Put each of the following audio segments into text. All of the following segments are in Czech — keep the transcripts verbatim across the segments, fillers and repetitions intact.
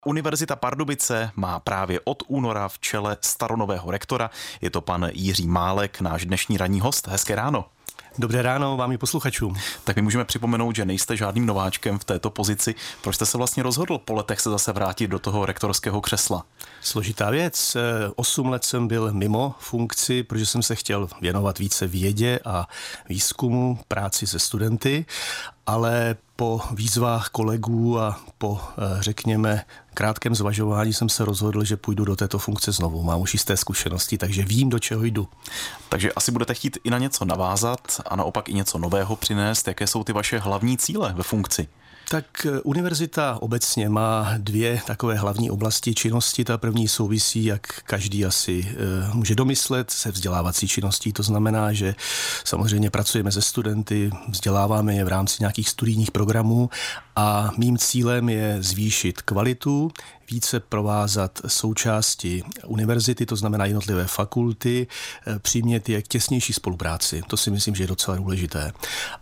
Univerzita Pardubice má právě od února v čele staronového rektora. Je to pan Jiří Málek, náš dnešní ranní host. Hezké ráno. Dobré ráno vám i posluchačům. Tak my můžeme připomenout, že nejste žádným nováčkem v této pozici. Proč jste se vlastně rozhodl po letech se zase vrátit do toho rektorského křesla? Složitá věc. Osm let jsem byl mimo funkci, protože jsem se chtěl věnovat více vědě a výzkumu, práci se studenty, ale po výzvách kolegů a po, řekněme, krátkém zvažování jsem se rozhodl, že půjdu do této funkce znovu. Mám už jisté zkušenosti, takže vím, do čeho jdu. Takže asi budete chtít i na něco navázat a naopak i něco nového přinést. Jaké jsou ty vaše hlavní cíle ve funkci? Tak univerzita obecně má dvě takové hlavní oblasti činnosti. Ta první souvisí, jak každý asi e, může domyslet, se vzdělávací činností. To znamená, že samozřejmě pracujeme se studenty, vzděláváme je v rámci nějakých studijních programů a mým cílem je zvýšit kvalitu, více provázat součásti univerzity, to znamená jednotlivé fakulty, přimět je k těsnější spolupráci. To si myslím, že je docela důležité.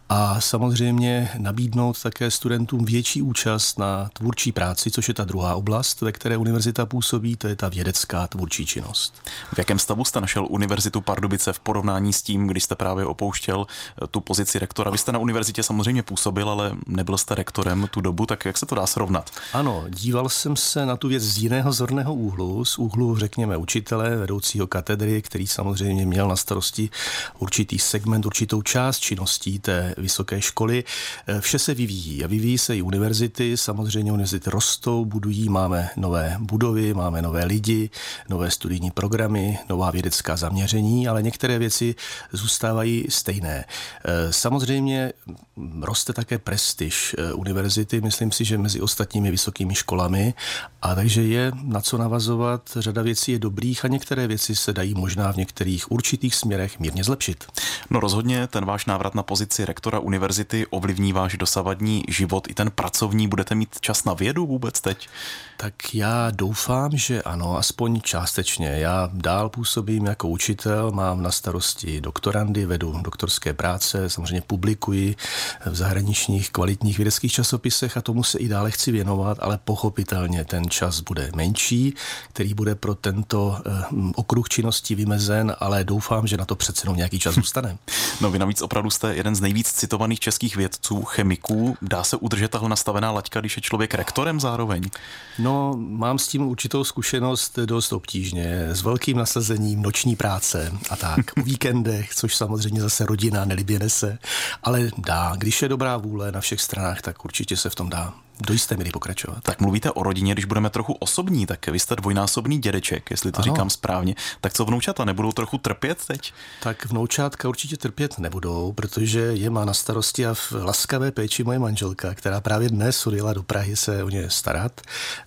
A samozřejmě nabídnout také studentům větší účast na tvůrčí práci, což je ta druhá oblast, ve které univerzita působí, to je ta vědecká tvůrčí činnost. V jakém stavu jste našel Univerzitu Pardubice v porovnání s tím, když jste právě opouštěl tu pozici rektora? Vy jste na univerzitě samozřejmě působil, ale nebyl jste rektorem tu dobu, tak jak se to dá srovnat? Ano, díval jsem se na tu věc z jiného zorného úhlu, z úhlu, řekněme, učitele, vedoucího katedry, který samozřejmě měl na starosti určitý segment, určitou část činností té vysoké školy. Vše se vyvíjí a vyvíjí se i univerzity. Samozřejmě univerzity rostou, budují, máme nové budovy, máme nové lidi, nové studijní programy, nová vědecká zaměření, ale některé věci zůstávají stejné. Samozřejmě roste také prestiž univerzity, myslím si, že mezi ostatními vysokými školami, a takže je na co navazovat, řada věcí je dobrých a některé věci se dají možná v některých určitých směrech mírně zlepšit. No rozhodně ten váš návrat na pozici rektora univerzity ovlivní váš dosavadní život, i ten pracovní. Budete mít čas na vědu vůbec teď? Tak já doufám, že ano, aspoň částečně. Já dál působím jako učitel, mám na starosti doktorandy, vedu doktorské práce, samozřejmě publikuji v zahraničních kvalitních vědeckých časopisech a tomu se i dále chci věnovat, ale pochopitelně ten čas bude menší, který bude pro tento uh, okruh činností vymezen, ale doufám, že na to přece jenom nějaký čas zůstane. No vy navíc opravdu jste jeden z nejvíc citovaných českých vědců, chemiků. Dá se udržet tahle nastavená laťka, když je člověk rektorem zároveň? No, mám s tím určitou zkušenost dost obtížně, s velkým nasazením, noční práce a tak, o víkendech, což samozřejmě zase rodina nelibě nese, ale dá, když je dobrá vůle na všech stranách, tak určitě se v tom dá do jisté míry pokračovat. Tak mluvíte o rodině, když budeme trochu osobní, tak vy jste dvojnásobný dědeček, jestli to ano. říkám správně. Tak co vnoučata, nebudou trochu trpět teď? Tak vnoučátka určitě trpět nebudou, protože je má na starosti a v laskavé péči moje manželka, která právě dnes odjela do Prahy se o ně starat.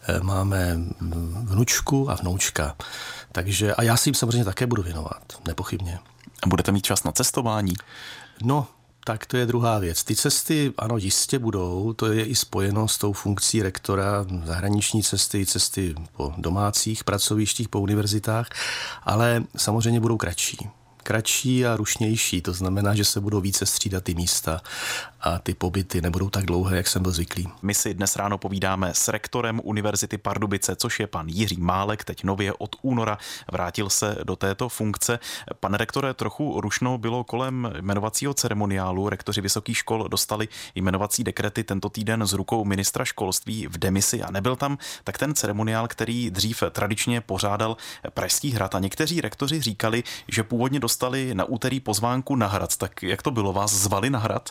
Máme vnučku a vnoučka. Takže a já si jim samozřejmě také budu věnovat, nepochybně. A budete mít čas na cestování? No, tak to je druhá věc. Ty cesty, ano, jistě budou, to je i spojeno s tou funkcí rektora, zahraniční cesty, cesty po domácích pracovištích, po univerzitách, ale samozřejmě budou kratší. Kratší a rušnější, to znamená, že se budou více střídat ty místa a ty pobyty nebudou tak dlouhé, jak jsem byl zvyklý. My si dnes ráno povídáme s rektorem Univerzity Pardubice, což je pan Jiří Málek, teď nově od února vrátil se do této funkce. Pane rektore, trochu rušno bylo kolem jmenovacího ceremoniálu. Rektoři vysokých škol dostali jmenovací dekrety tento týden z rukou ministra školství v demisi a nebyl tam tak ten ceremoniál, který dřív tradičně pořádal Pražský hrad. A někteří rektoři říkali, že původně dostali na úterý pozvánku na hrad. Tak jak to bylo? Vás zvali na hrad?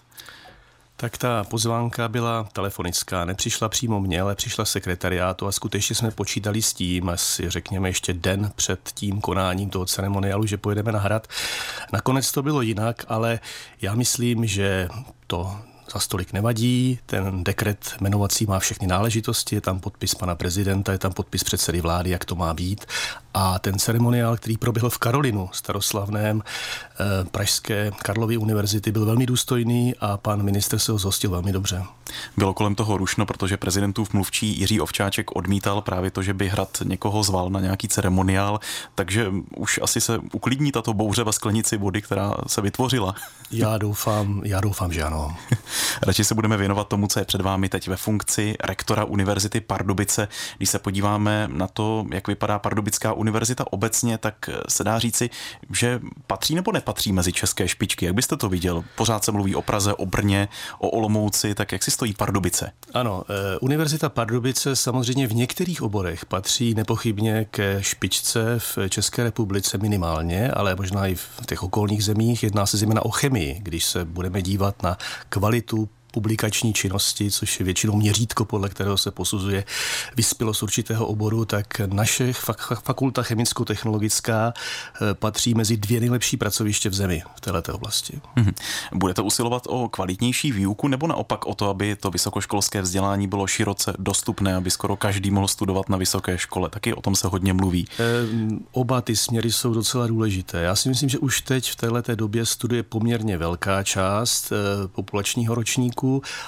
Tak ta pozvánka byla telefonická, nepřišla přímo mně, ale přišla sekretariátu a skutečně jsme počítali s tím, asi řekněme ještě den před tím konáním toho ceremoniálu, že pojedeme na hrad. Nakonec to bylo jinak, ale já myslím, že to za stolik nevadí, ten dekret jmenovací má všechny náležitosti, je tam podpis pana prezidenta, je tam podpis předsedy vlády, jak to má být A ten ceremoniál, který proběhl v Karolinu, staroslavném eh, pražské Karlovy univerzity, byl velmi důstojný a pan ministr se ho zhostil velmi dobře. Bylo kolem toho rušno, protože prezidentův mluvčí Jiří Ovčáček odmítal právě to, že by Hrad někoho zval na nějaký ceremoniál, takže už asi se uklidní tato bouře ve sklenici vody, která se vytvořila. Já doufám, já doufám, že ano. Radši se budeme věnovat tomu, co je před vámi teď ve funkci rektora Univerzity Pardubice. Když se podíváme na to, jak vypadá Pardubická univerzita obecně, tak se dá říci, že patří nebo nepatří mezi české špičky. Jak byste to viděl? Pořád se mluví o Praze, o Brně, o Olomouci, tak jak si stojí Pardubice? Ano, Univerzita Pardubice samozřejmě v některých oborech patří nepochybně ke špičce v České republice minimálně, ale možná i v těch okolních zemích. Jedná se zejména o chemii, když se budeme dívat na kvalitu publikační činnosti, což je většinou měřítko, podle kterého se posuzuje vyspělost určitého oboru, tak naše fakulta chemicko-technologická patří mezi dvě nejlepší pracoviště v zemi v této oblasti. Hmm. Budete usilovat o kvalitnější výuku nebo naopak o to, aby to vysokoškolské vzdělání bylo široce dostupné, aby skoro každý mohl studovat na vysoké škole? Taky o tom se hodně mluví. E, oba ty směry jsou docela důležité. Já si myslím, že už teď v této době studuje poměrně velká část e, populačního ročníku,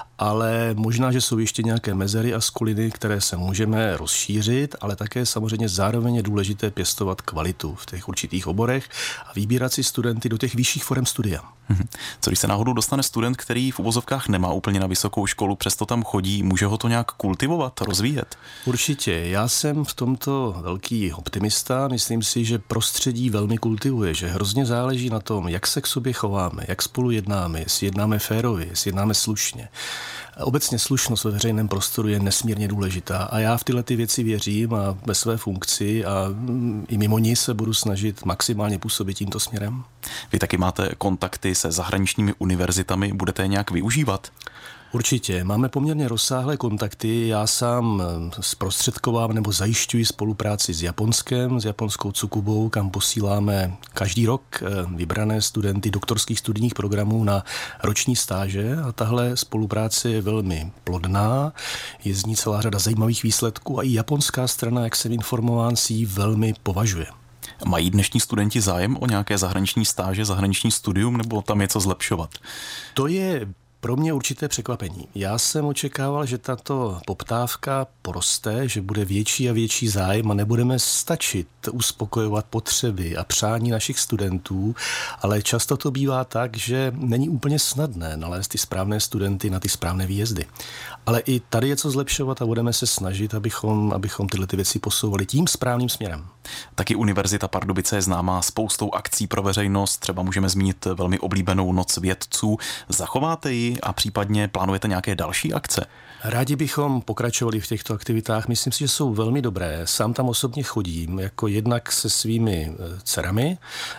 ale možná, že jsou ještě nějaké mezery a skuliny, které se můžeme rozšířit, ale také samozřejmě zároveň je důležité pěstovat kvalitu v těch určitých oborech a vybírat si studenty do těch vyšších forem studia. Co když se náhodou dostane student, který v uvozovkách nemá úplně na vysokou školu, přesto tam chodí, může ho to nějak kultivovat, rozvíjet? Určitě. Já jsem v tomto velký optimista. Myslím si, že prostředí velmi kultivuje, že hrozně záleží na tom, jak se k sobě chováme, jak spolu jednáme, jestli jednáme férově, jestli jednáme slušně. Obecně slušnost ve veřejném prostoru je nesmírně důležitá a já v tyhle ty věci věřím a ve své funkci a i mimo ní se budu snažit maximálně působit tímto směrem. Vy taky máte kontakty se zahraničními univerzitami, budete je nějak využívat? Určitě. Máme poměrně rozsáhlé kontakty. Já sám zprostředkovám nebo zajišťuji spolupráci s Japonskem, s japonskou Tsukubou, kam posíláme každý rok vybrané studenty doktorských studijních programů na roční stáže a tahle spolupráce je velmi plodná. Je z ní celá řada zajímavých výsledků a i japonská strana, jak jsem informován, si ji velmi považuje. Mají dnešní studenti zájem o nějaké zahraniční stáže, zahraniční studium, nebo tam je co zlepšovat? To je pro mě určité překvapení. Já jsem očekával, že tato poptávka poroste, že bude větší a větší zájem a nebudeme stačit uspokojovat potřeby a přání našich studentů, ale často to bývá tak, že není úplně snadné nalézt ty správné studenty na ty správné výjezdy. Ale i tady je co zlepšovat a budeme se snažit, abychom, abychom tyhle ty věci posouvali tím správným směrem. Taky Univerzita Pardubice je známá spoustou akcí pro veřejnost, třeba můžeme zmínit velmi oblíbenou Noc vědců. Zachováte ji a případně plánujete nějaké další akce? Rádi bychom pokračovali v těchto aktivitách. Myslím si, že jsou velmi dobré. Sám tam osobně chodím, jako jednak se svými dcerami,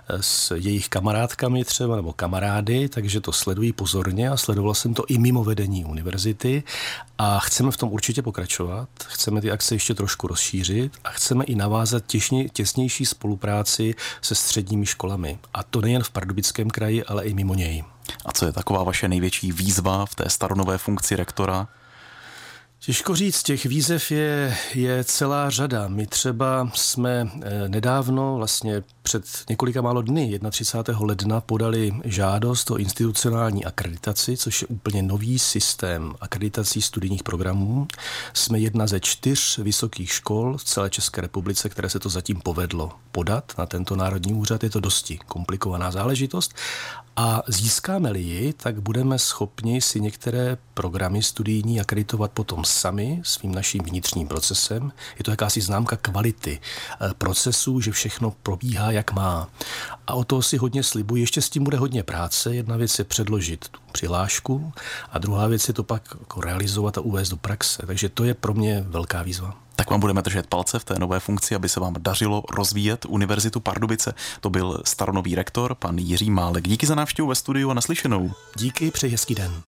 s jejich kamarádkami třeba, nebo kamarády, takže to sledují pozorně a sledoval jsem to i mimo vedení univerzity a chceme v tom určitě pokračovat. Chceme ty akce ještě trošku rozšířit a chceme i navázat těsně, těsnější spolupráci se středními školami. A to nejen v Pardubickém kraji, ale i mimo něj. A co je taková vaše největší výzva v té staronové funkci rektora? Těžko říct, těch výzev je, je celá řada. My třeba jsme nedávno, vlastně před několika málo dny, třicátého prvního ledna, podali žádost o institucionální akreditaci, což je úplně nový systém akreditací studijních programů. Jsme jedna ze čtyř vysokých škol v celé České republice, které se to zatím povedlo podat na tento národní úřad. Je to dosti komplikovaná záležitost. A získáme-li ji, tak budeme schopni si některé programy studijní akreditovat potom sami svým naším vnitřním procesem. Je to jakási známka kvality procesů, že všechno probíhá, jak má. A o toho si hodně slibuji. Ještě s tím bude hodně práce. Jedna věc je předložit tu přihlášku a druhá věc je to pak jako realizovat a uvést do praxe. Takže to je pro mě velká výzva. Tak vám budeme držet palce v té nové funkci, aby se vám dařilo rozvíjet Univerzitu Pardubice. To byl staronový rektor, pan Jiří Málek. Díky za návštěvu ve studiu a naslyšenou. Díky, přeji hezký den.